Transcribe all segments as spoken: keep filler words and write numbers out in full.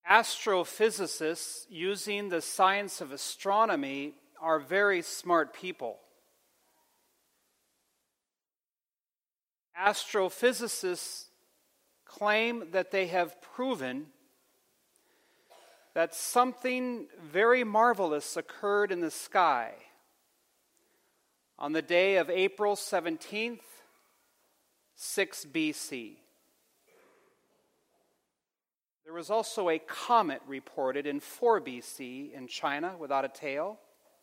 Astrophysicists using the science of astronomy are very smart people. Astrophysicists claim that they have proven that something very marvelous occurred in the sky on the day of April seventeenth, six B C. There was also a comet reported in four B C in China without a tail.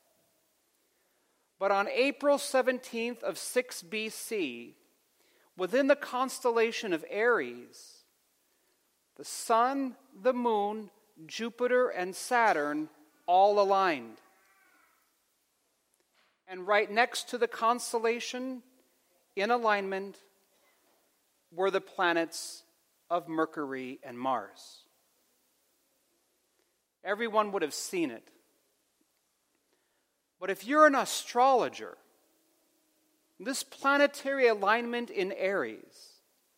But on April seventeenth of six B C, within the constellation of Aries, the sun, the moon, Jupiter, and Saturn all aligned. And right next to the constellation, in alignment, were the planets of Mercury and Mars. Everyone would have seen it. But if you're an astrologer, this planetary alignment in Aries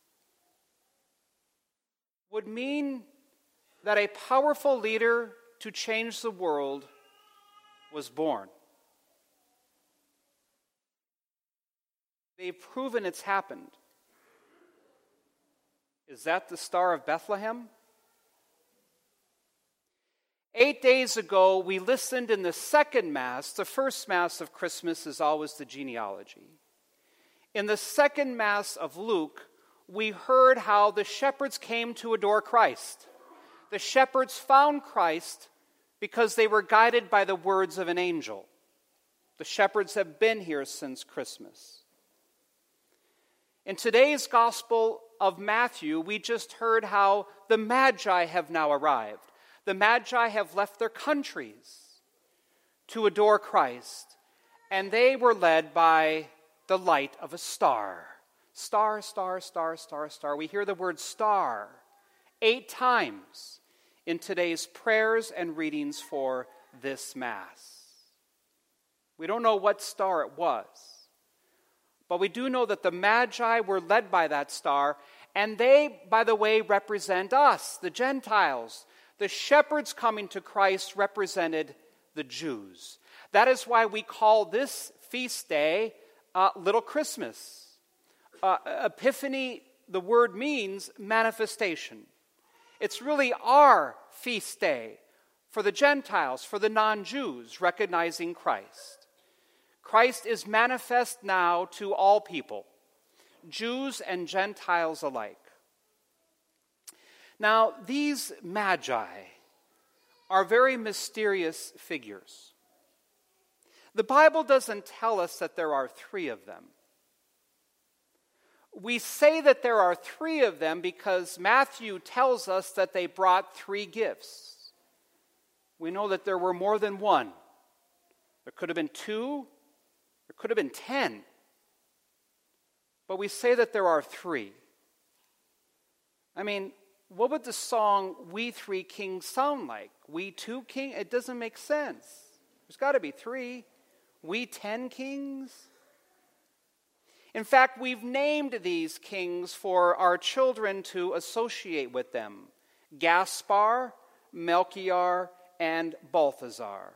would mean that a powerful leader to change the world was born. They've proven it's happened. Is that the Star of Bethlehem? Eight days ago, we listened in the second Mass. The first Mass of Christmas is always the genealogy. In the second Mass of Luke, we heard how the shepherds came to adore Christ. The shepherds found Christ because they were guided by the words of an angel. The shepherds have been here since Christmas. In today's Gospel of Matthew, we just heard how the Magi have now arrived. The Magi have left their countries to adore Christ, and they were led by the light of a star. Star, star, star, star, star. We hear the word star eight times in today's prayers and readings for this Mass. We don't know what star it was, but we do know that the Magi were led by that star, and they, by the way, represent us, the Gentiles. The shepherds coming to Christ represented the Jews. That is why we call this feast day uh, Little Christmas. Uh, Epiphany, the word means manifestation. It's really our feast day for the Gentiles, for the non-Jews, recognizing Christ. Christ is manifest now to all people, Jews and Gentiles alike. Now, these Magi are very mysterious figures. The Bible doesn't tell us that there are three of them. We say that there are three of them because Matthew tells us that they brought three gifts. We know that there were more than one. There could have been two, there could have been ten. But we say that there are three. I mean, what would the song We Three Kings sound like? We two kings? It doesn't make sense. There's got to be three. We ten kings? In fact, we've named these kings for our children to associate with them. Gaspar, Melchior, and Balthazar.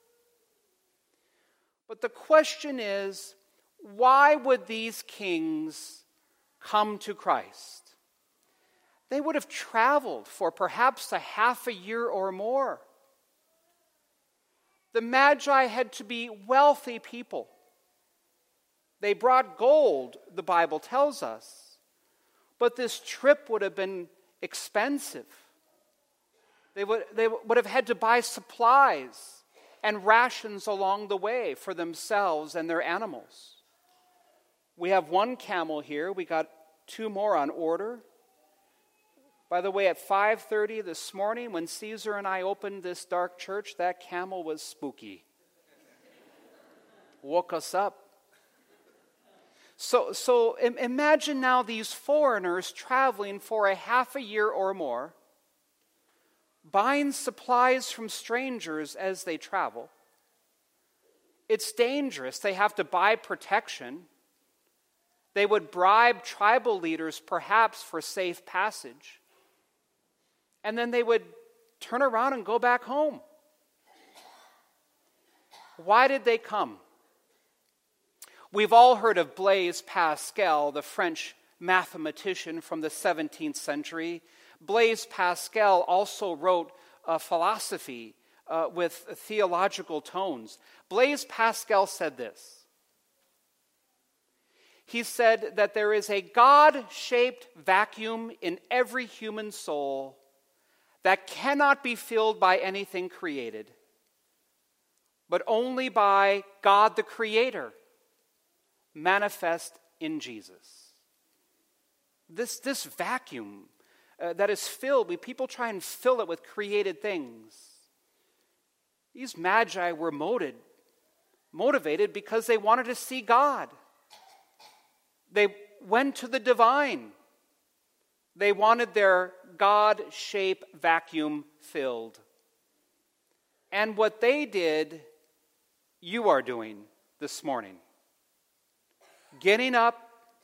But the question is, why would these kings come to Christ? They would have traveled for perhaps a half a year or more. The Magi had to be wealthy people. They brought gold, the Bible tells us. But this trip would have been expensive. They would, they would have had to buy supplies and rations along the way for themselves and their animals. We have one camel here. We got two more on order. By the way, at five thirty this morning, when Caesar and I opened this dark church, that camel was spooky. Woke us up. So, so imagine now these foreigners traveling for a half a year or more, buying supplies from strangers as they travel. It's dangerous. They have to buy protection. They would bribe tribal leaders perhaps for safe passage. And then they would turn around and go back home. Why did they come? We've all heard of Blaise Pascal, the French mathematician from the seventeenth century. Blaise Pascal also wrote uh, philosophy uh, with theological tones. Blaise Pascal said this. He said that there is a God-shaped vacuum in every human soul that cannot be filled by anything created, but only by God the Creator, manifest in Jesus. This, this vacuum uh, that is filled, we, people try and fill it with created things. These magi were motivated, motivated because they wanted to see God. They went to the divine. They wanted their God-shaped vacuum filled. And what they did, you are doing this morning. Getting up,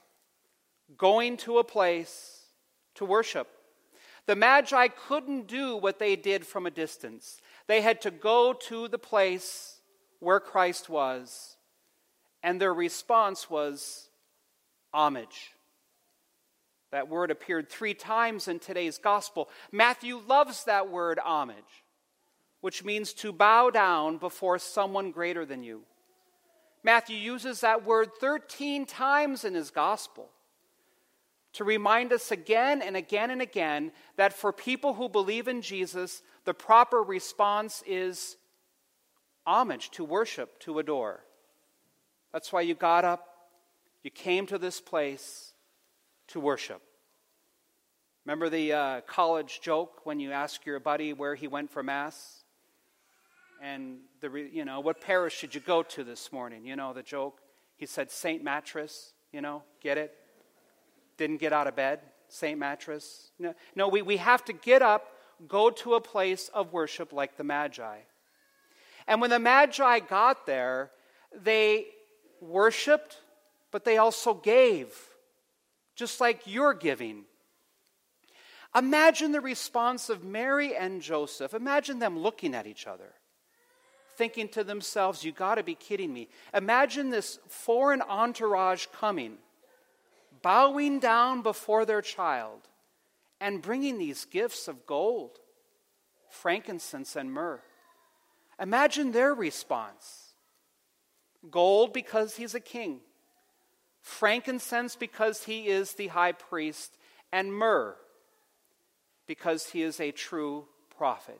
going to a place to worship. The Magi couldn't do what they did from a distance. They had to go to the place where Christ was, and their response was homage. That word appeared three times in today's gospel. Matthew loves that word homage, which means to bow down before someone greater than you. Matthew uses that word thirteen times in his gospel to remind us again and again and again that for people who believe in Jesus, the proper response is homage, to worship, to adore. That's why you got up, you came to this place to worship. Remember the uh, college joke when you ask your buddy where he went for Mass? And, the you know, what parish should you go to this morning? You know, the joke. He said, Saint Mattress, you know, get it? Didn't get out of bed, Saint Mattress. No, no we, we have to get up, go to a place of worship like the Magi. And when the Magi got there, they worshiped, but they also gave, just like you're giving. Imagine the response of Mary and Joseph. Imagine them looking at each other, thinking to themselves, you got to be kidding me. Imagine this foreign entourage coming, bowing down before their child, and bringing these gifts of gold, frankincense, and myrrh. Imagine their response. Gold because he's a king, frankincense because he is the high priest, and myrrh because he is a true prophet.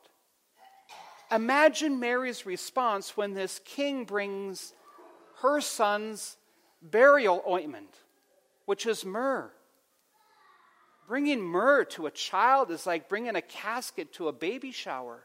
Imagine Mary's response when this king brings her son's burial ointment, which is myrrh. Bringing myrrh to a child is like bringing a casket to a baby shower.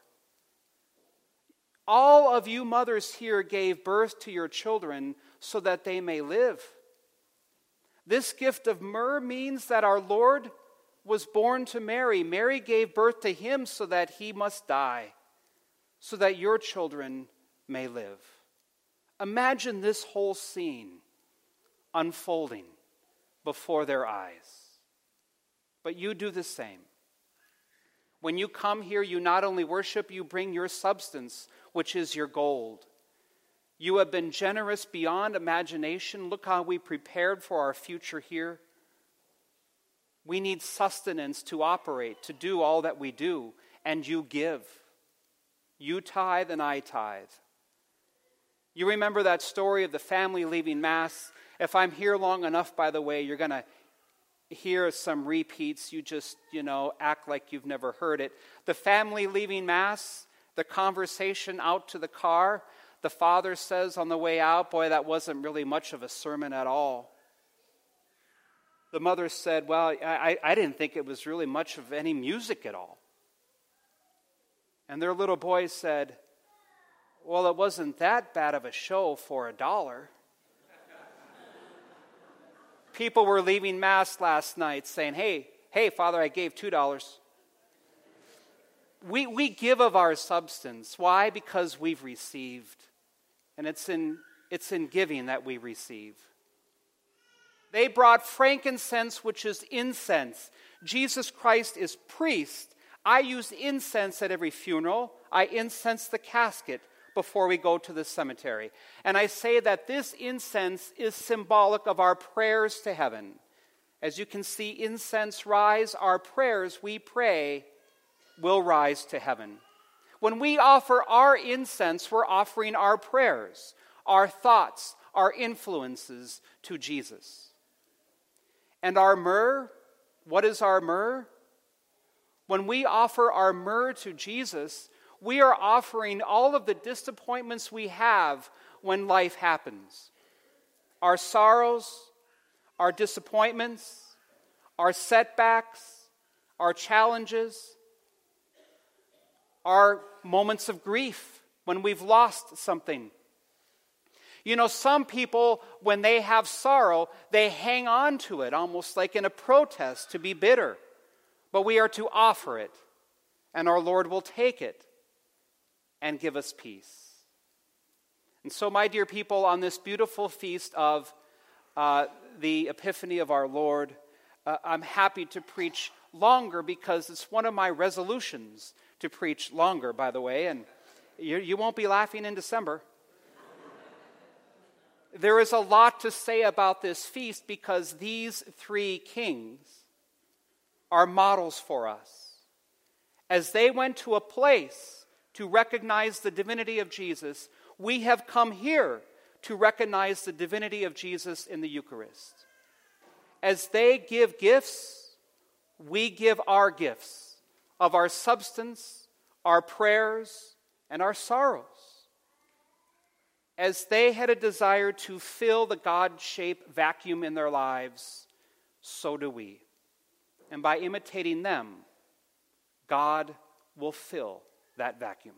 All of you mothers here gave birth to your children so that they may live. This gift of myrrh means that our Lord was born to Mary. Mary gave birth to him so that he must die, so that your children may live. Imagine this whole scene unfolding before their eyes. But you do the same. When you come here, you not only worship, you bring your substance, which is your gold. You have been generous beyond imagination. Look how we prepared for our future here. We need sustenance to operate, to do all that we do, and you give. You tithe and I tithe. You remember that story of the family leaving Mass? If I'm here long enough, by the way, you're going to hear some repeats. You just, you know, act like you've never heard it. The family leaving Mass, the conversation out to the car. The father says on the way out, boy, that wasn't really much of a sermon at all. The mother said, well, I, I didn't think it was really much of any music at all. And their little boy said, well, it wasn't that bad of a show for a dollar. People were leaving Mass last night saying, hey, hey, Father, I gave two dollars. We, we give of our substance. Why? Because we've received. And it's in, it's in giving that we receive. They brought frankincense, which is incense. Jesus Christ is priest, I use incense at every funeral. I incense the casket before we go to the cemetery. And I say that this incense is symbolic of our prayers to heaven. As you can see incense rise, our prayers we pray will rise to heaven. When we offer our incense, we're offering our prayers, our thoughts, our influences to Jesus. And our myrrh, what is our myrrh? When we offer our myrrh to Jesus, we are offering all of the disappointments we have when life happens. Our sorrows, our disappointments, our setbacks, our challenges, our moments of grief when we've lost something. You know, some people, when they have sorrow, they hang on to it, almost like in a protest to be bitter. But we are to offer it, and our Lord will take it and give us peace. And so, my dear people, on this beautiful feast of uh, the Epiphany of our Lord, uh, I'm happy to preach longer because it's one of my resolutions to preach longer, by the way, and you, you won't be laughing in December. There is a lot to say about this feast because these three kings are models for us. As they went to a place to recognize the divinity of Jesus, we have come here to recognize the divinity of Jesus in the Eucharist. As they give gifts, we give our gifts of our substance, our prayers, and our sorrows. As they had a desire to fill the God-shaped vacuum in their lives, so do we. And by imitating them, God will fill that vacuum.